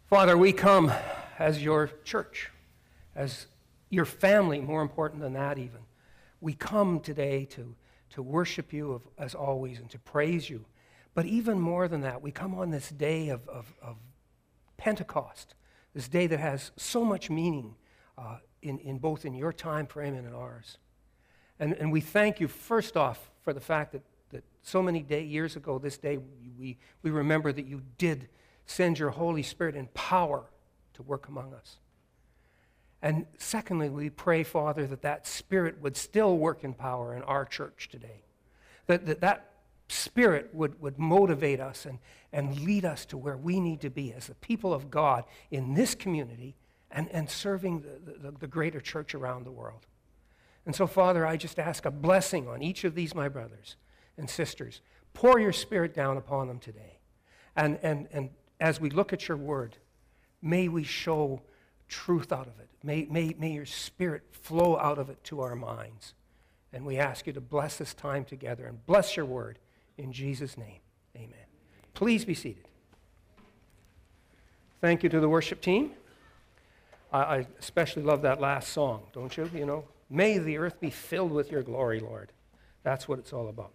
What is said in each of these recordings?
Father, we come as your church, as your family, more important than that even. We come today to worship you as always and to praise you. But even more than that, we come on this day of Pentecost, this day that has so much meaning in both in your time frame and in ours. And we thank you, first off, for the fact that so many years ago, this day, we remember that you did send your Holy Spirit in power to work among us. And secondly, we pray, Father, that Spirit would still work in power in our church today. That Spirit would motivate us and lead us to where we need to be as the people of God in this community and serving the greater church around the world. And so, Father, I just ask a blessing on each of these, my brothers and sisters. Pour your Spirit down upon them today. And as we look at your word, may we show truth out of it. May your Spirit flow out of it to our minds. And we ask you to bless this time together and bless your word in Jesus' name. Amen. Please be seated. Thank you to the worship team. I especially love that last song, don't you? You know, may the earth be filled with your glory, Lord. That's what it's all about.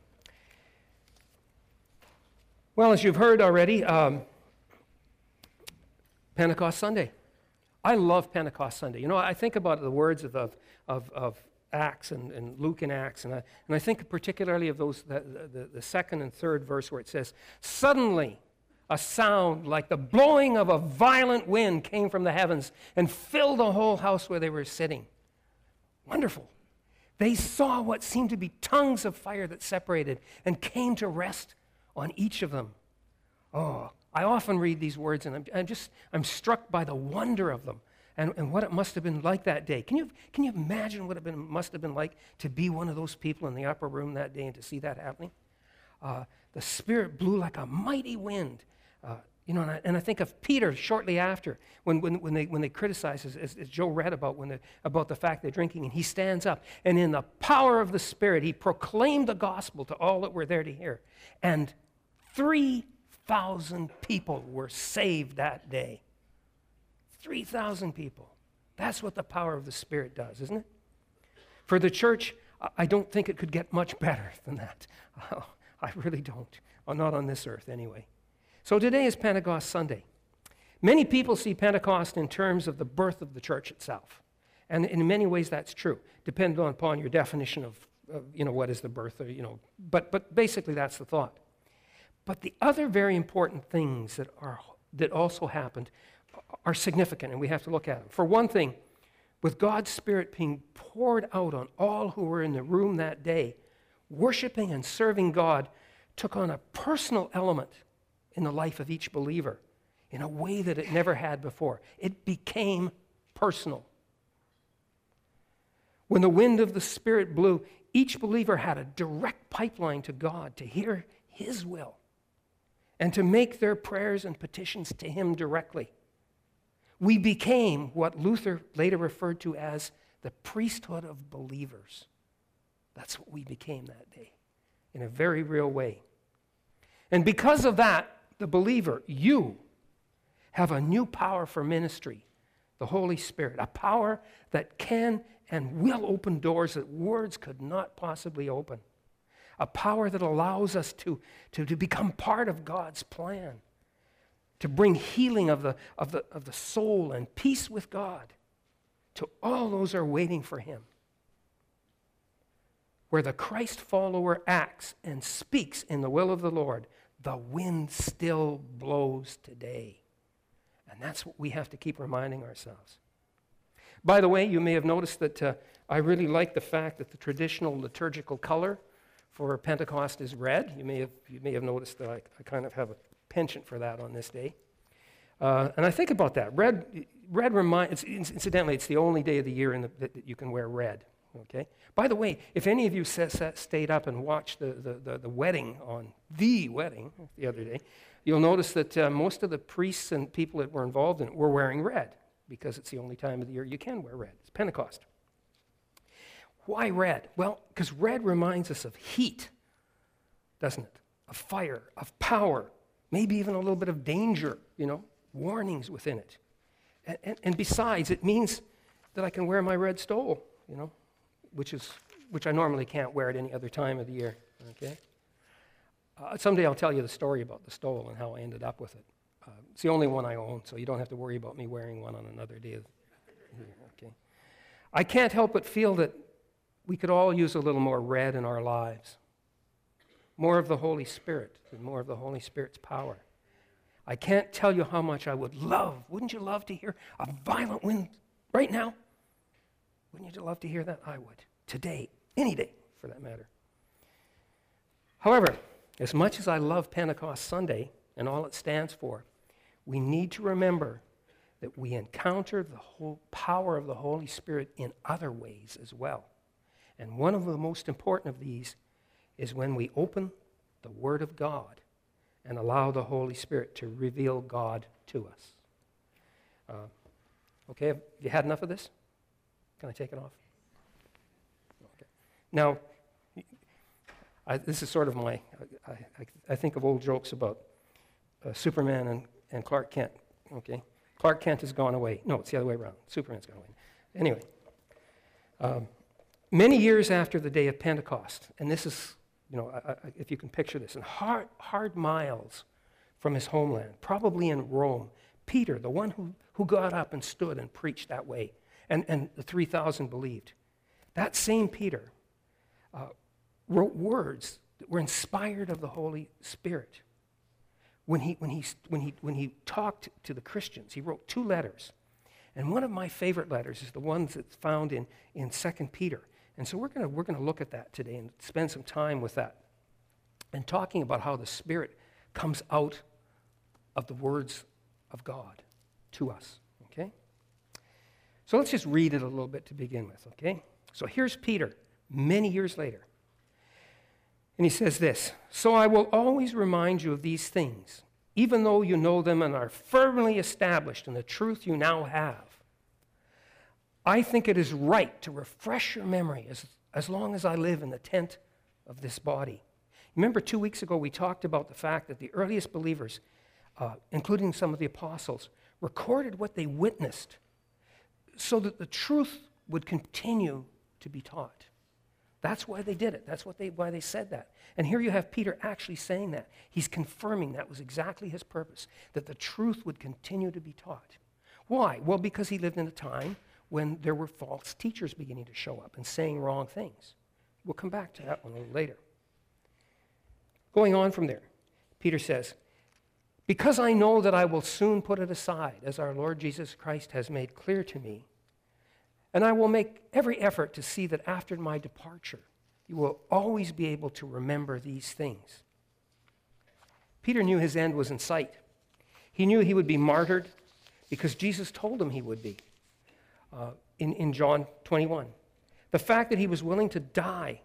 Well, as you've heard already, Pentecost Sunday. I love Pentecost Sunday. You know, I think about the words of Acts and Luke in Acts, and I think particularly of those the second and third verse where it says, "Suddenly a sound like the blowing of a violent wind came from the heavens and filled the whole house where they were sitting." Wonderful. They saw what seemed to be tongues of fire that separated and came to rest on each of them. Oh, I often read these words, and I'm struck by the wonder of them and what it must have been like that day. Can you imagine what it must have been like to be one of those people in the upper room that day and to see that happening? The Spirit blew like a mighty wind. And I think of Peter shortly after when they criticize, as Joe read about the fact they're drinking, and he stands up, and in the power of the Spirit, he proclaimed the gospel to all that were there to hear. And 3,000 people were saved that day. 3,000 people. That's what the power of the Spirit does, isn't it? For the church, I don't think it could get much better than that. I really don't. Not on this earth, anyway. So today is Pentecost Sunday. Many people see Pentecost in terms of the birth of the church itself. And in many ways that's true, depending upon your definition of what is the birth, but basically that's the thought. But the other very important things that also happened are significant, and we have to look at them. For one thing, with God's Spirit being poured out on all who were in the room that day, worshiping and serving God took on a personal element in the life of each believer in a way that it never had before. It became personal. When the wind of the Spirit blew, each believer had a direct pipeline to God to hear His will and to make their prayers and petitions to Him directly. We became what Luther later referred to as the priesthood of believers. That's what we became that day in a very real way. And because of that, the believer, you, have a new power for ministry, the Holy Spirit, a power that can and will open doors that words could not possibly open, a power that allows us to become part of God's plan, to bring healing of the soul and peace with God to all those who are waiting for Him. Where the Christ follower acts and speaks in the will of the Lord, the wind still blows today. And that's what we have to keep reminding ourselves. By the way, you may have noticed that I really like the fact that the traditional liturgical color for Pentecost is red. You may have noticed that I kind of have a penchant for that on this day. And I think about that. Red reminds, incidentally, it's the only day of the year that you can wear red. Okay. By the way, if any of you stayed up and watched the wedding the other day, you'll notice that most of the priests and people that were involved in it were wearing red because it's the only time of the year you can wear red. It's Pentecost. Why red? Well, because red reminds us of heat, doesn't it? Of fire, of power, maybe even a little bit of danger, warnings within it. And besides, it means that I can wear my red stole, which I normally can't wear at any other time of the year, okay? Someday I'll tell you the story about the stole and how I ended up with it. It's the only one I own, so you don't have to worry about me wearing one on another day of the year, okay? I can't help but feel that we could all use a little more red in our lives. More of the Holy Spirit and more of the Holy Spirit's power. I can't tell you how much I would love. Wouldn't you love to hear a violent wind right now? Wouldn't you love to hear that? I would. Today, any day, for that matter. However, as much as I love Pentecost Sunday and all it stands for, we need to remember that we encounter the whole power of the Holy Spirit in other ways as well. And one of the most important of these is when we open the Word of God and allow the Holy Spirit to reveal God to us. Okay, have you had enough of this? Can I take it off? Okay. Now, this is sort of I think of old jokes about Superman and Clark Kent, okay? Clark Kent has gone away. No, it's the other way around. Superman's gone away. Anyway, many years after the day of Pentecost, and this is, if you can picture this, and hard miles from his homeland, probably in Rome, Peter, the one who got up and stood and preached that way, and the 3,000 believed. That same Peter wrote words that were inspired of the Holy Spirit. When he talked to the Christians, he wrote 2 letters. And one of my favorite letters is the one that's found in 2 Peter. And so we're going to look at that today and spend some time with that and talking about how the Spirit comes out of the words of God to us, okay? So let's just read it a little bit to begin with, okay? So here's Peter many years later. And he says this, "So I will always remind you of these things, even though you know them and are firmly established in the truth you now have. I think it is right to refresh your memory as long as I live in the tent of this body." Remember 2 weeks ago we talked about the fact that the earliest believers, including some of the apostles, recorded what they witnessed so that the truth would continue to be taught. That's why they did it. That's why they said that. And here you have Peter actually saying that. He's confirming that was exactly his purpose, that the truth would continue to be taught. Why? Well, because he lived in a time when there were false teachers beginning to show up and saying wrong things. We'll come back to that one a little later. Going on from there, Peter says, "Because I know that I will soon put it aside, as our Lord Jesus Christ has made clear to me, and I will make every effort to see that after my departure, you will always be able to remember these things." Peter knew his end was in sight. He knew he would be martyred because Jesus told him he would be in John 21. The fact that he was willing to die,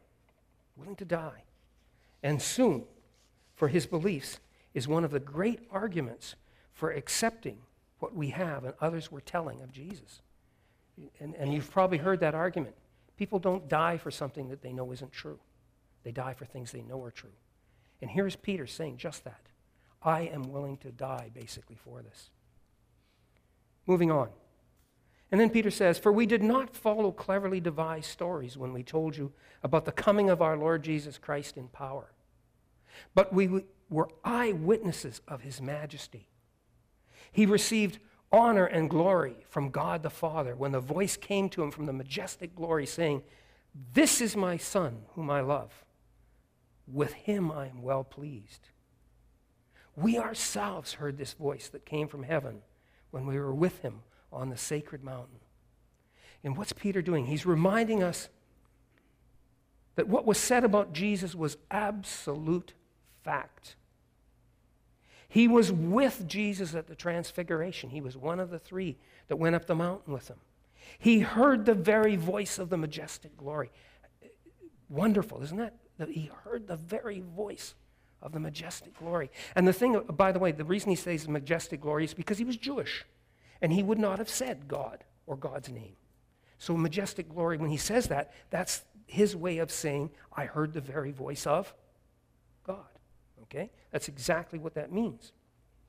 and soon for his beliefs is one of the great arguments for accepting what we have and others were telling of Jesus. And you've probably heard that argument. People don't die for something that they know isn't true. They die for things they know are true. And here's Peter saying just that. I am willing to die, basically, for this. Moving on. And then Peter says, "For we did not follow cleverly devised stories when we told you about the coming of our Lord Jesus Christ in power, but we were eyewitnesses of his majesty. He received honor and glory from God the Father when the voice came to him from the majestic glory saying, 'This is my Son whom I love. With him I am well pleased.' We ourselves heard this voice that came from heaven when we were with him on the sacred mountain." And what's Peter doing? He's reminding us that what was said about Jesus was absolute fact. He was with Jesus at the Transfiguration. He was one of the 3 that went up the mountain with him. He heard the very voice of the majestic glory. Wonderful, isn't that? That he heard the very voice of the majestic glory. And the thing, by the way, the reason he says majestic glory is because he was Jewish, and he would not have said God or God's name. So majestic glory, when he says that, that's his way of saying, I heard the very voice of God. Okay? That's exactly what that means.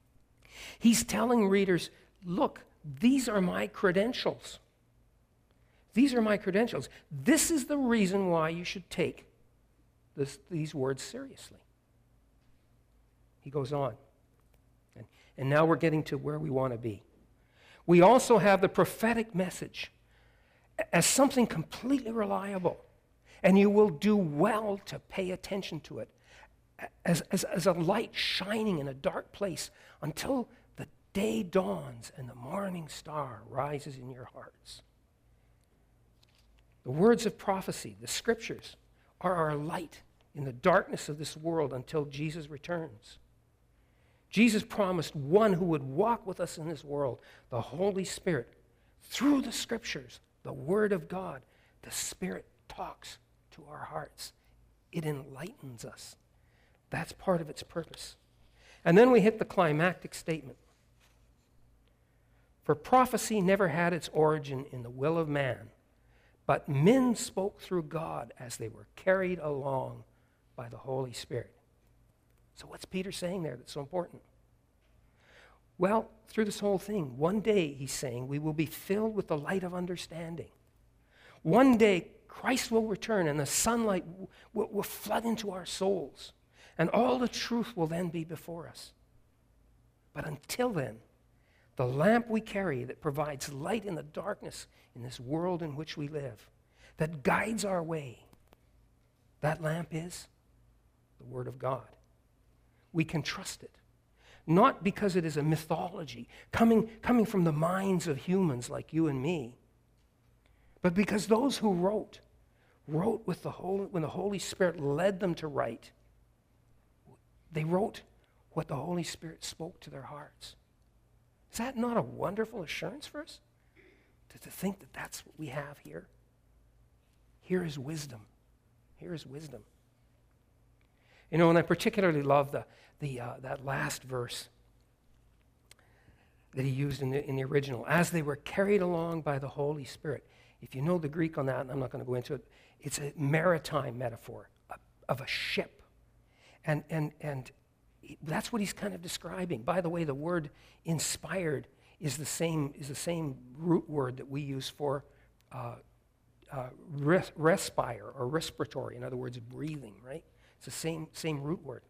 He's telling readers, look, these are my credentials. These are my credentials. This is the reason why you should take these words seriously. He goes on. And now we're getting to where we want to be. We also have the prophetic message as something completely reliable, and you will do well to pay attention to it as a light shining in a dark place until the day dawns and the morning star rises in your hearts. The words of prophecy, the scriptures, are our light in the darkness of this world until Jesus returns. Jesus promised one who would walk with us in this world, the Holy Spirit. Through the scriptures, the Word of God, the Spirit talks to our hearts. It enlightens us. That's part of its purpose. And then we hit the climactic statement. For prophecy never had its origin in the will of man, but men spoke through God as they were carried along by the Holy Spirit. So what's Peter saying there that's so important? Well, through this whole thing, one day, he's saying, we will be filled with the light of understanding. One day, Christ will return and the sunlight will flood into our souls. And all the truth will then be before us. But until then, the lamp we carry that provides light in the darkness in this world in which we live, that guides our way, that lamp is the Word of God. We can trust it. Not because it is a mythology coming from the minds of humans like you and me, but because those who wrote with when the Holy Spirit led them to write. They wrote what the Holy Spirit spoke to their hearts. Is that not a wonderful assurance for us? To think that that's what we have here? Here is wisdom. Here is wisdom. You know, and I particularly love that last verse that he used in the original. As they were carried along by the Holy Spirit. If you know the Greek on that, and I'm not going to go into it, it's a maritime metaphor of a ship. And that's what he's kind of describing. By the way, the word inspired is the same root word that we use for respire or respiratory. In other words, breathing, right? It's the same root word.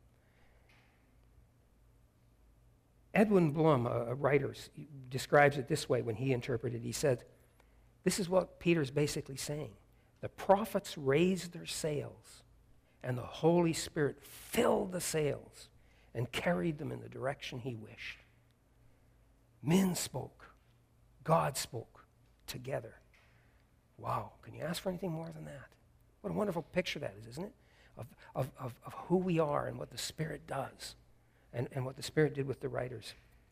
Edwin Blum, a writer, describes it this way when he interpreted. He said, this is what Peter's basically saying. The prophets raised their sails, and the Holy Spirit filled the sails and carried them in the direction he wished. Men spoke. God spoke together. Wow, can you ask for anything more than that? What a wonderful picture that is, isn't it? Of who we are and what the Spirit does and what the Spirit did with the writers.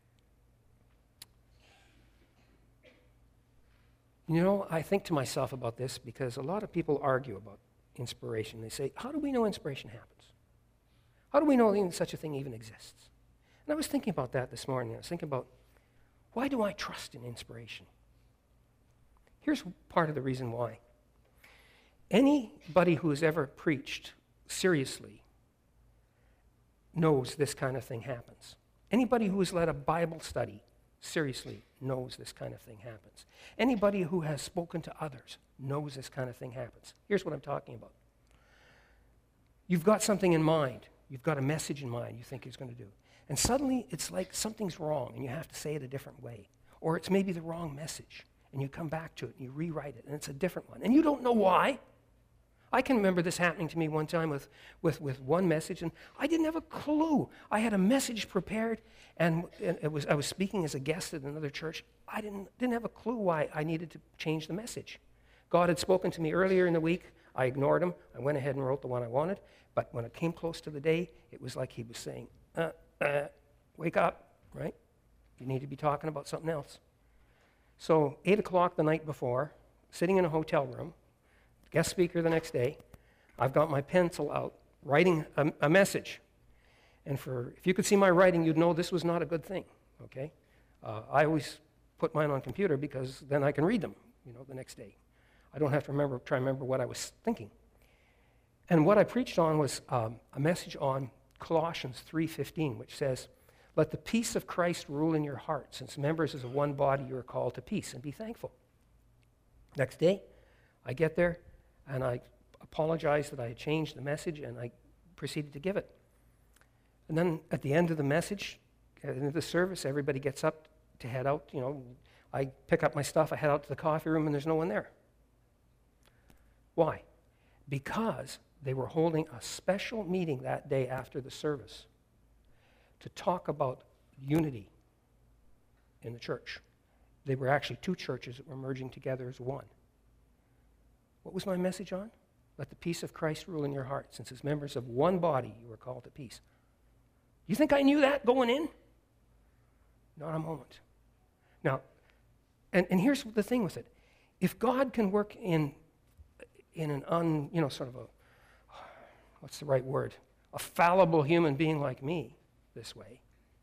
You know, I think to myself about this because a lot of people argue about inspiration. They say, how do we know inspiration happens? How do we know such a thing even exists? And I was thinking about that this morning. I was thinking about, why do I trust in inspiration? Here's part of the reason why. Anybody who has ever preached seriously knows this kind of thing happens. Anybody who has led a Bible study seriously knows this kind of thing happens. Anybody who has spoken to others knows this kind of thing happens. Here's what I'm talking about. You've got something in mind. You've got a message in mind you think it's going to do. And suddenly it's like something's wrong and you have to say it a different way. Or it's maybe the wrong message. And you come back to it and you rewrite it and it's a different one. And you don't know why. I can remember this happening to me one time with one message, and I didn't have a clue. I had a message prepared, and I was speaking as a guest at another church. I didn't have a clue why I needed to change the message. God had spoken to me earlier in the week. I ignored him. I went ahead and wrote the one I wanted, but when it came close to the day, it was like he was saying, wake up, right? You need to be talking about something else. So 8 o'clock the night before, sitting in a hotel room, guest speaker the next day, I've got my pencil out, writing a message. And if you could see my writing, you'd know this was not a good thing, okay? I always put mine on computer because then I can read them, the next day. I don't have to try and remember what I was thinking. And what I preached on was a message on Colossians 3:15, which says, Let the peace of Christ rule in your heart. Since members of one body, you are called to peace, and be thankful. Next day, I get there, and I apologize that I had changed the message, and I proceeded to give it. And then at the end of the message, at the end of the service, everybody gets up to head out. I pick up my stuff, I head out to the coffee room, and there's no one there. Why? Because they were holding a special meeting that day after the service to talk about unity in the church. They were actually two churches that were merging together as one. What was my message on? Let the peace of Christ rule in your heart. Since as members of one body, you were called to peace. You think I knew that going in? Not a moment. Now, and here's the thing with it. If God can work in an sort of what's the right word? A fallible human being like me this way.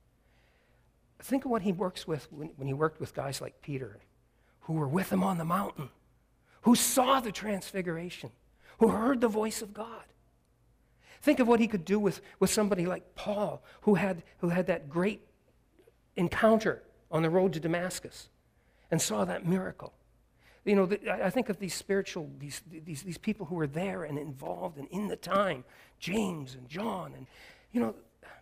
Think of what he works with when he worked with guys like Peter, who were with him on the mountain, who saw the transfiguration, who heard the voice of God. Think of what he could do with somebody like Paul, who had that great encounter on the road to Damascus and saw that miracle. I think of these these people who were there and involved and in the time, James and John, and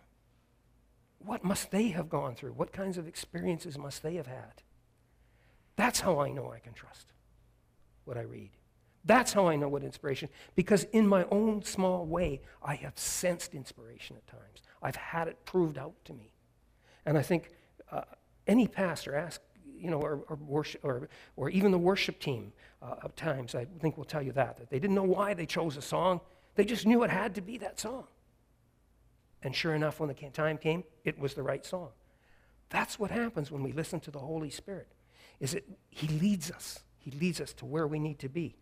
what must they have gone through? What kinds of experiences must they have had? That's how I know I can trust what I read. That's how I know what inspiration, because in my own small way, I have sensed inspiration at times. I've had it proved out to me. And I think any pastor, ask, or worship, or even the worship team at times, I think will tell you that they didn't know why they chose a song. They just knew it had to be that song. And sure enough, when the time came, it was the right song. That's what happens when we listen to the Holy Spirit, is that he leads us. He leads us to where we need to be.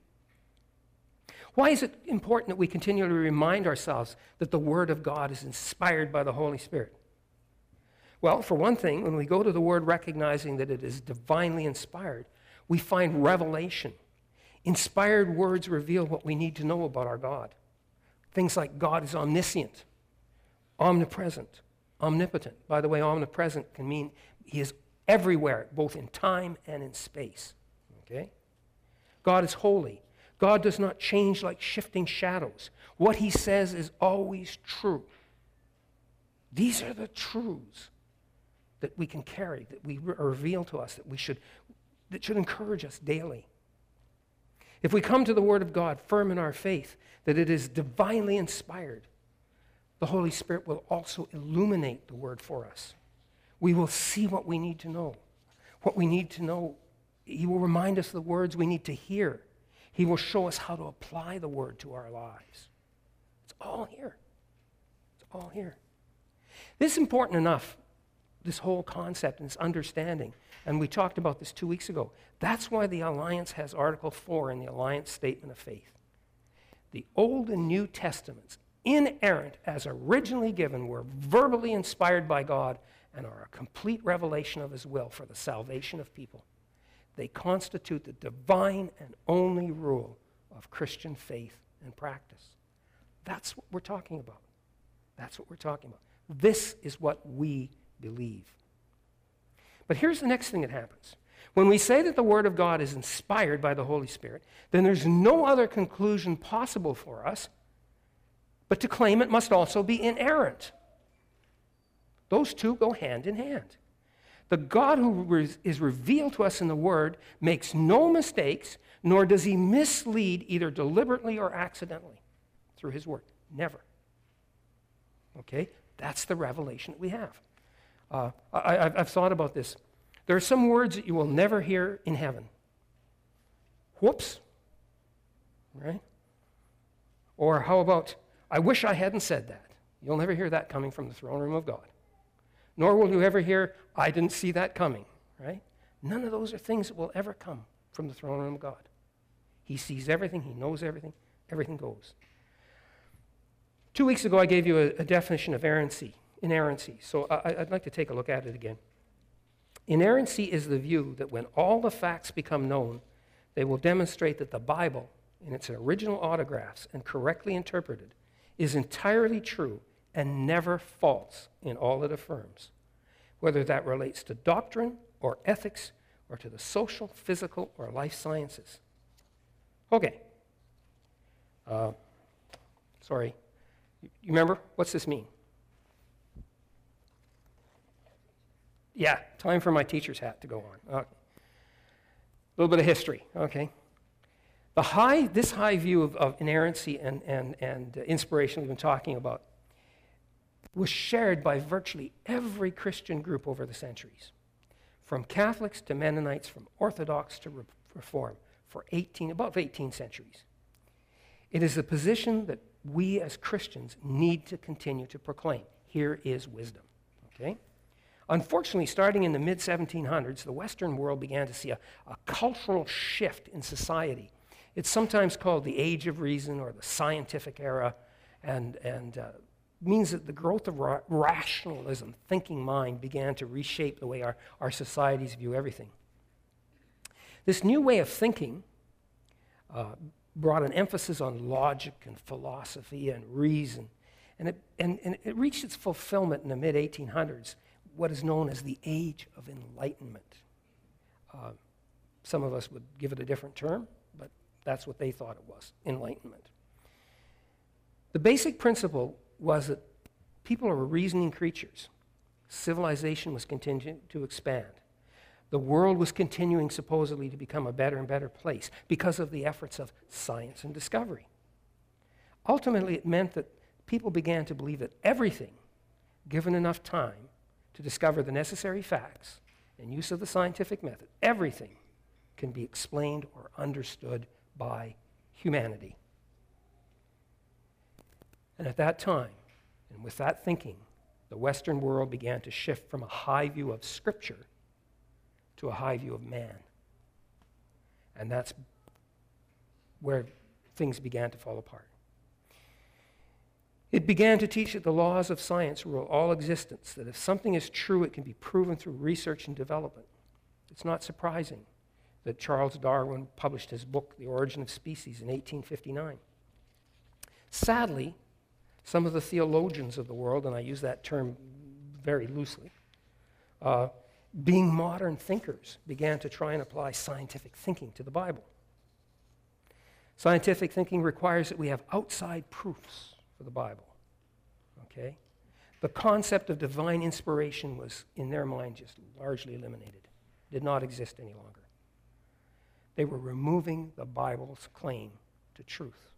Why is it important that we continually remind ourselves that the Word of God is inspired by the Holy Spirit? Well, for one thing, when we go to the Word recognizing that it is divinely inspired, we find revelation. Inspired words reveal what we need to know about our God. Things like God is omniscient, omnipresent, omnipotent. By the way, omnipresent can mean he is everywhere, both in time and in space. Okay? God is holy. God does not change like shifting shadows. What he says is always true. These are the truths that we can carry, that we reveal to us, that should encourage us daily. If we come to the Word of God firm in our faith that it is divinely inspired, the Holy Spirit will also illuminate the Word for us. We will see what we need to know. What we need to know, he will remind us of the words we need to hear. He will show us how to apply the Word to our lives. It's all here. It's all here. This is important enough, this whole concept and this understanding, and we talked about this 2 weeks ago. That's why the Alliance has Article 4 in the Alliance Statement of Faith. The Old and New Testaments, inerrant as originally given, were verbally inspired by God and are a complete revelation of his will for the salvation of people. They constitute the divine and only rule of Christian faith and practice. That's what we're talking about. That's what we're talking about. This is what we believe. But here's the next thing that happens. When we say that the Word of God is inspired by the Holy Spirit, then there's no other conclusion possible for us but to claim it must also be inerrant. Those two go hand in hand. The God who is revealed to us in the Word makes no mistakes, nor does he mislead either deliberately or accidentally through his Word. Never. Okay? That's the revelation that we have. I've thought about this. There are some words that you will never hear in heaven. Whoops. Right? Or how about, I wish I hadn't said that. You'll never hear that coming from the throne room of God. Nor will you ever hear, I didn't see that coming, right? None of those are things that will ever come from the throne room of God. He sees everything, he knows everything, everything goes. 2 weeks ago, I gave you a definition of inerrancy. So I'd like to take a look at it again. Inerrancy is the view that when all the facts become known, they will demonstrate that the Bible, in its original autographs and correctly interpreted, is entirely true and never false in all it affirms. whether that relates to doctrine or ethics or to the social, physical, or life sciences. Okay. Sorry. You remember? What's this mean? Yeah, time for my teacher's hat to go on. Okay. A little bit of history, okay? This high view of inerrancy and inspiration we've been talking about was shared by virtually every Christian group over the centuries, from Catholics to Mennonites, from Orthodox to Reform, for about 18 centuries. It is a position that we as Christians need to continue to proclaim. Here is wisdom, okay? Unfortunately, starting in the mid-1700s, the Western world began to see a cultural shift in society. It's sometimes called the Age of Reason or the Scientific Era, and means that the growth of rationalism, thinking mind, began to reshape the way our societies view everything. This new way of thinking brought an emphasis on logic and philosophy and reason, and it reached its fulfillment in the mid-1800s, what is known as the Age of Enlightenment. Some of us would give it a different term, but that's what they thought it was, enlightenment. The basic principle was that people are reasoning creatures. Civilization was continuing to expand. The world was continuing supposedly to become a better and better place because of the efforts of science and discovery. Ultimately, it meant that people began to believe that everything, given enough time to discover the necessary facts and use of the scientific method, everything can be explained or understood by humanity. And at that time, and with that thinking, the Western world began to shift from a high view of Scripture to a high view of man. And that's where things began to fall apart. It began to teach that the laws of science rule all existence, that if something is true, it can be proven through research and development. It's not surprising that Charles Darwin published his book, The Origin of Species, in 1859. Sadly, some of the theologians of the world, and I use that term very loosely, being modern thinkers, began to try and apply scientific thinking to the Bible. Scientific thinking requires that we have outside proofs for the Bible, okay? The concept of divine inspiration was, in their mind, just largely eliminated. It did not exist any longer. They were removing the Bible's claim to truth.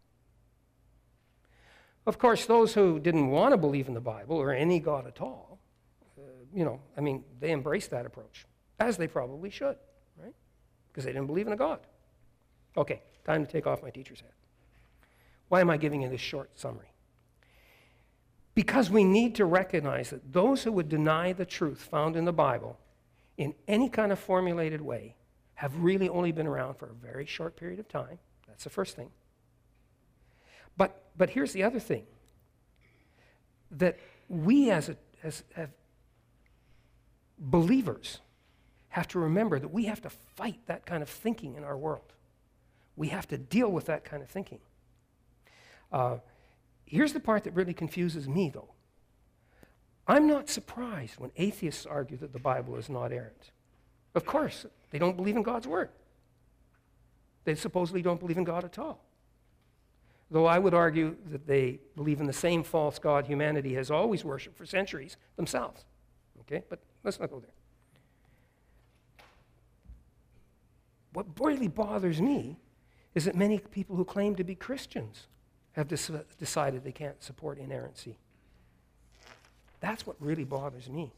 Of course, those who didn't want to believe in the Bible or any God at all, they embraced that approach, as they probably should, right? Because they didn't believe in a God. Okay, time to take off my teacher's hat. Why am I giving you this short summary? Because we need to recognize that those who would deny the truth found in the Bible in any kind of formulated way have really only been around for a very short period of time. That's the first thing. But here's the other thing, that we as believers have to remember that we have to fight that kind of thinking in our world. We have to deal with that kind of thinking. Here's the part that really confuses me, though. I'm not surprised when atheists argue that the Bible is not errant. Of course, they don't believe in God's word. They supposedly don't believe in God at all. Though I would argue that they believe in the same false God humanity has always worshipped for centuries themselves. Okay, but let's not go there. What really bothers me is that many people who claim to be Christians have decided they can't support inerrancy. That's what really bothers me.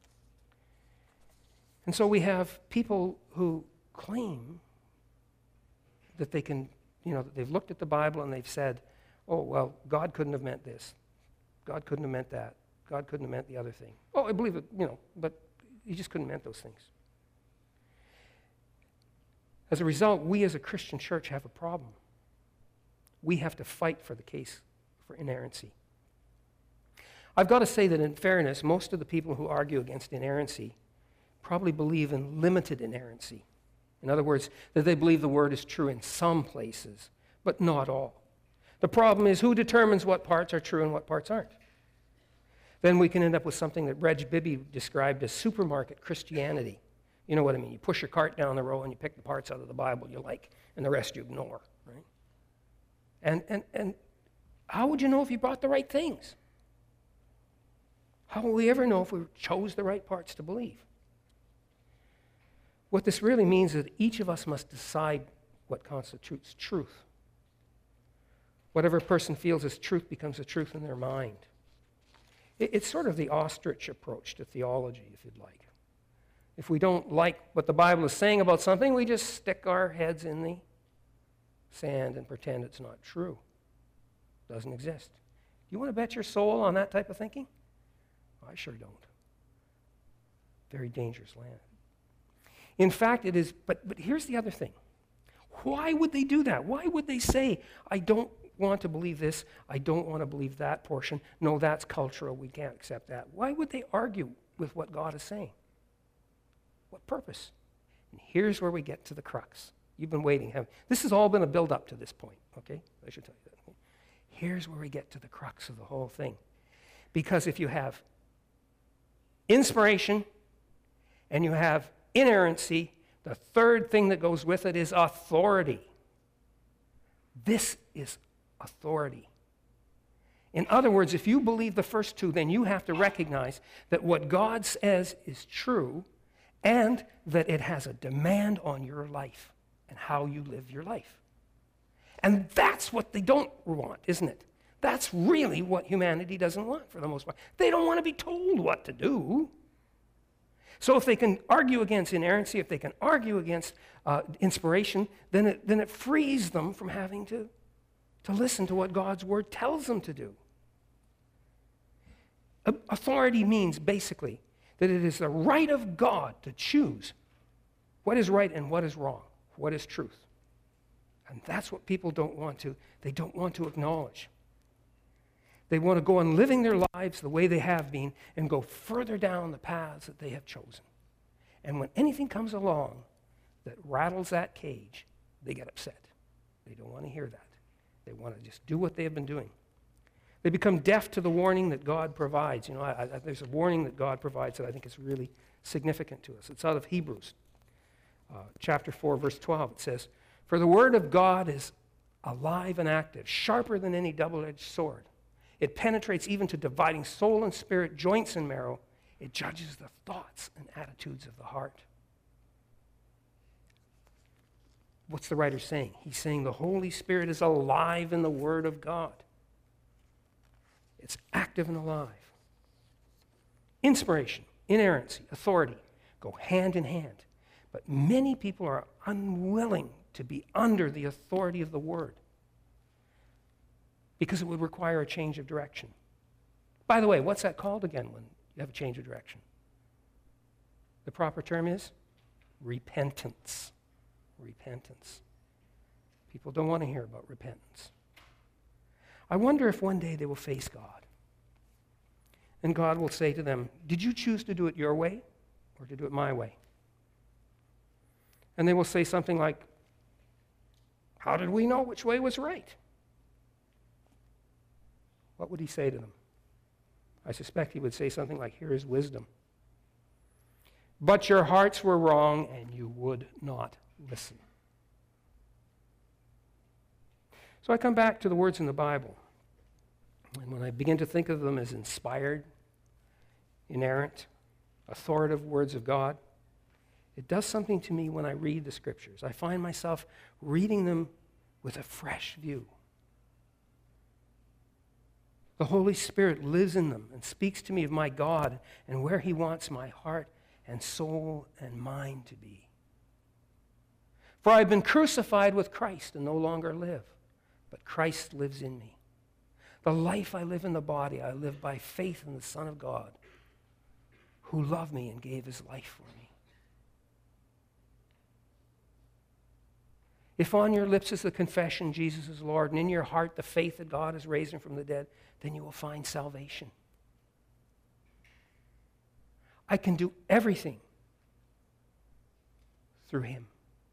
And so we have people who claim that they can, that they've looked at the Bible and they've said, oh, well, God couldn't have meant this. God couldn't have meant that. God couldn't have meant the other thing. Oh, I believe it, but he just couldn't have meant those things. As a result, we as a Christian church have a problem. We have to fight for the case for inerrancy. I've got to say that in fairness, most of the people who argue against inerrancy probably believe in limited inerrancy. In other words, that they believe the word is true in some places, but not all. The problem is who determines what parts are true and what parts aren't. then we can end up with something that Reg Bibby described as supermarket Christianity. You know what I mean? You push your cart down the row and you pick the parts out of the Bible you like, and the rest you ignore, right? And how would you know if you brought the right things? How will we ever know if we chose the right parts to believe? What this really means is that each of us must decide what constitutes truth. Whatever a person feels as truth becomes a truth in their mind. It's sort of the ostrich approach to theology, if you'd like. If we don't like what the Bible is saying about something, we just stick our heads in the sand and pretend it's not true. It doesn't exist. Do you want to bet your soul on that type of thinking? I sure don't. Very dangerous land. In fact, it is, but here's the other thing. Why would they do that? Why would they say, I don't want to believe this, I don't want to believe that portion, no, that's cultural, we can't accept that? Why would they argue with what God is saying? What purpose? And here's where we get to the crux. You've been waiting. This has all been a build-up to this point, okay? I should tell you that. Here's where we get to the crux of the whole thing. Because if you have inspiration and you have inerrancy, the third thing that goes with it is authority. This is authority. In other words, if you believe the first two, then you have to recognize that what God says is true and that it has a demand on your life and how you live your life. And that's what they don't want, isn't it? That's really what humanity doesn't want for the most part. They don't want to be told what to do. So if they can argue against inerrancy, if they can argue against inspiration, then it frees them from having to listen to what God's word tells them to do. Authority means basically that it is the right of God to choose what is right and what is wrong, what is truth. And that's what people they don't want to acknowledge. They want to go on living their lives the way they have been and go further down the paths that they have chosen. And when anything comes along that rattles that cage, they get upset. They don't want to hear that. They want to just do what they have been doing. They become deaf to the warning that God provides. You know, there's a warning that God provides that I think is really significant to us. It's out of Hebrews, chapter 4, verse 12. It says, "For the word of God is alive and active, sharper than any double-edged sword. It penetrates even to dividing soul and spirit, joints and marrow. It judges the thoughts and attitudes of the heart." What's the writer saying? He's saying the Holy Spirit is alive in the Word of God. It's active and alive. Inspiration, inerrancy, authority go hand in hand. But many people are unwilling to be under the authority of the Word because it would require a change of direction. By the way, what's that called again when you have a change of direction? The proper term is repentance. Repentance. People don't want to hear about repentance. I wonder if one day they will face God. And God will say to them, "Did you choose to do it your way or to do it my way?" And they will say something like, "How did we know which way was right?" What would he say to them? I suspect he would say something like, "Here is wisdom. But your hearts were wrong and you would not listen." So I come back to the words in the Bible. And when I begin to think of them as inspired, inerrant, authoritative words of God, it does something to me when I read the Scriptures. I find myself reading them with a fresh view. The Holy Spirit lives in them and speaks to me of my God and where He wants my heart and soul and mind to be. "For I've been crucified with Christ and no longer live, but Christ lives in me. The life I live in the body, I live by faith in the Son of God, who loved me and gave His life for me." If on your lips is the confession Jesus is Lord, and in your heart the faith that God has raised Him from the dead, then you will find salvation. I can do everything through Him.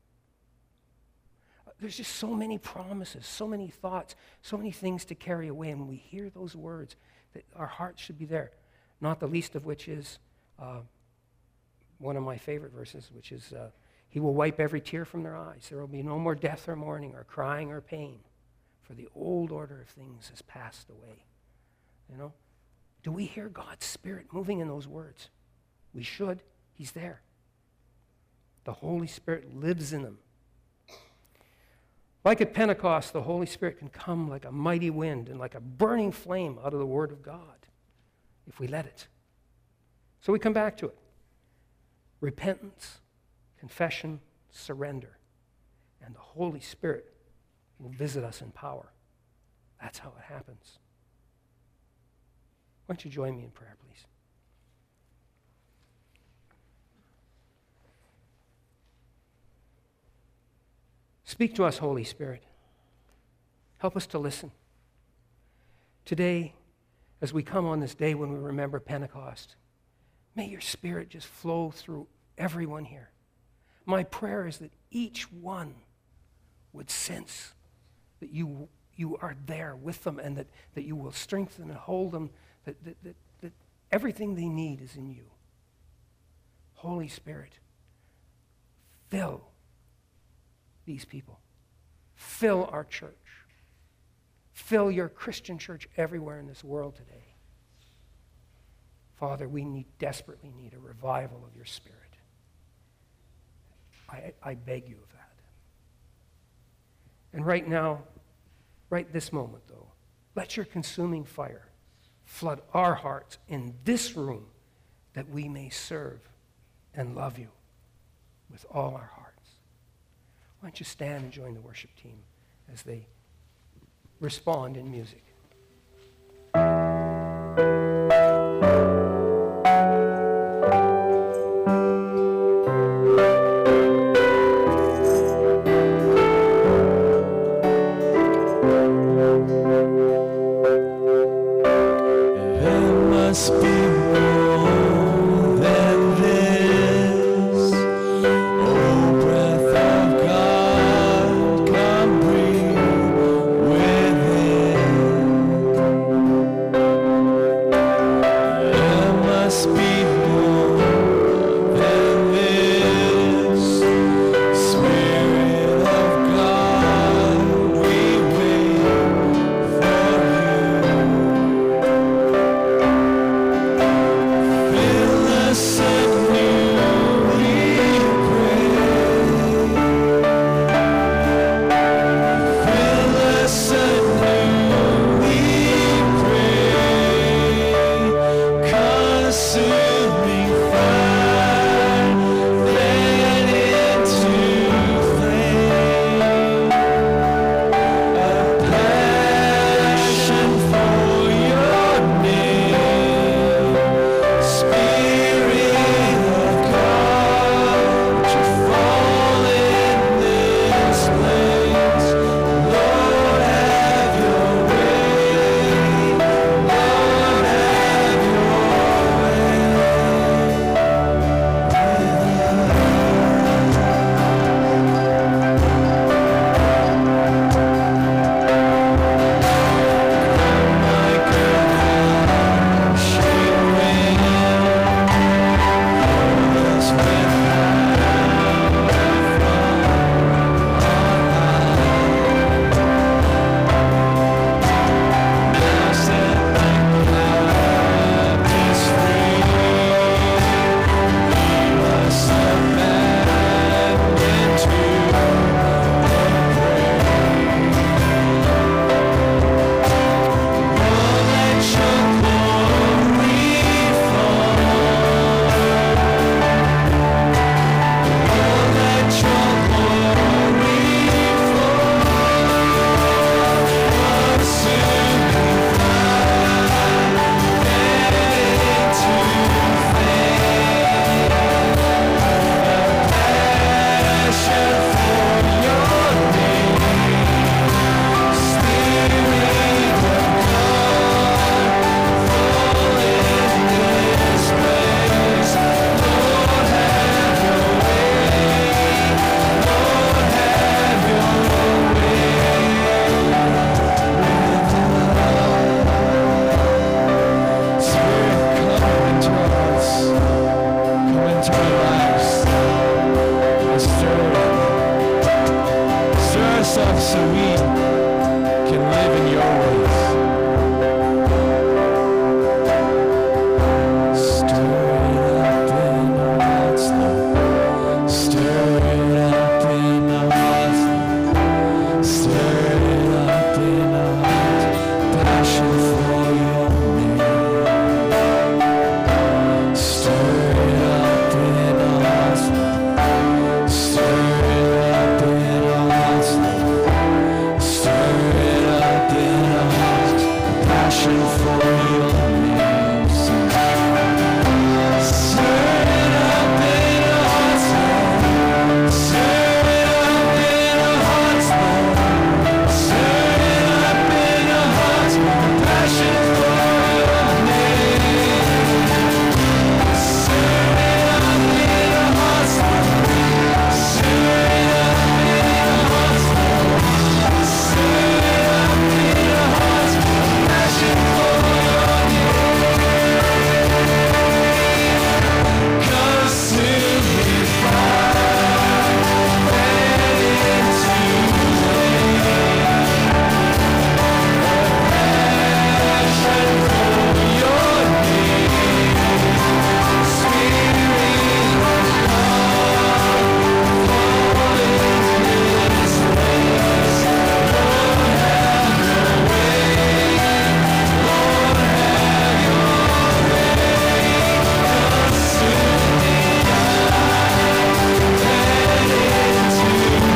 There's just so many promises, so many thoughts, so many things to carry away. And when we hear those words, that our hearts should be there. not the least of which is one of my favorite verses, which is, he will wipe every tear from their eyes. There will be no more death or mourning or crying or pain, for the old order of things has passed away. You know? Do we hear God's Spirit moving in those words? We should. He's there. The Holy Spirit lives in them. Like at Pentecost, the Holy Spirit can come like a mighty wind and like a burning flame out of the Word of God if we let it. So we come back to it. Repentance, confession, surrender. And the Holy Spirit will visit us in power. That's how it happens. Why don't you join me in prayer, please? Speak to us, Holy Spirit. Help us to listen. Today, as we come on this day when we remember Pentecost, may your Spirit just flow through everyone here. My prayer is that each one would sense that you are there with them and that you will strengthen and hold them, that everything they need is in you. Holy Spirit, fill these people. Fill our church. Fill your Christian church everywhere in this world today. Father, we desperately need a revival of your Spirit. I beg you of that. And right now, right this moment though, let your consuming fire flood our hearts in this room that we may serve and love you with all our hearts. Why don't you stand and join the worship team as they respond in music. Within so we can live in your ways. Stir it up in our hearts, Lord. Stir it up in our hearts, Lord. Stir it up in our hearts. Passion for your name. Stir it up in our hearts, Lord. Stir it up in our hearts, Lord. Stir it up in our hearts. Passion for your name. Stir it up in our hearts, Lord. Stir it up in our hearts, Lord. Stir it up in our hearts. Passion for your name. Stir it up in our hearts, Lord. Stir it up in our hearts, Lord. Stir it up in our hearts. Passion for your name. Consuming fire, fed into passion for your name. Spirit of God, fall in this place. Lord, have your way. Lord, have your way. Consuming fire, fed into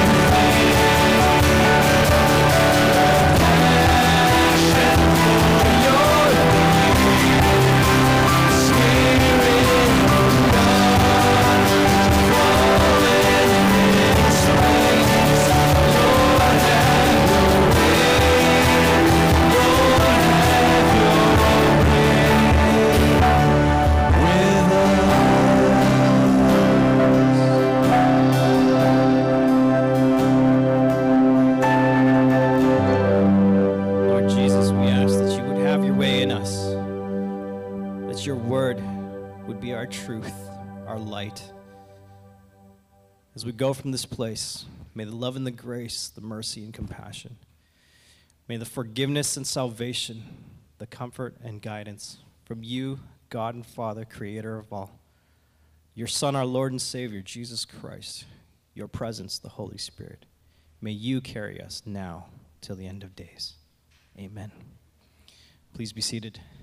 passion for your name. Spirit of God, fall in this place. Lord, have your way. Lord, have your way with Lord Jesus, we ask that you would have your way in us, that your word would be our truth, our light. As we go from this place, may the love and the grace, the mercy and compassion, may the forgiveness and salvation, the comfort and guidance from you, God and Father, creator of all, your Son, our Lord and Savior, Jesus Christ, your presence, the Holy Spirit, may you carry us now till the end of days. Amen. Please be seated.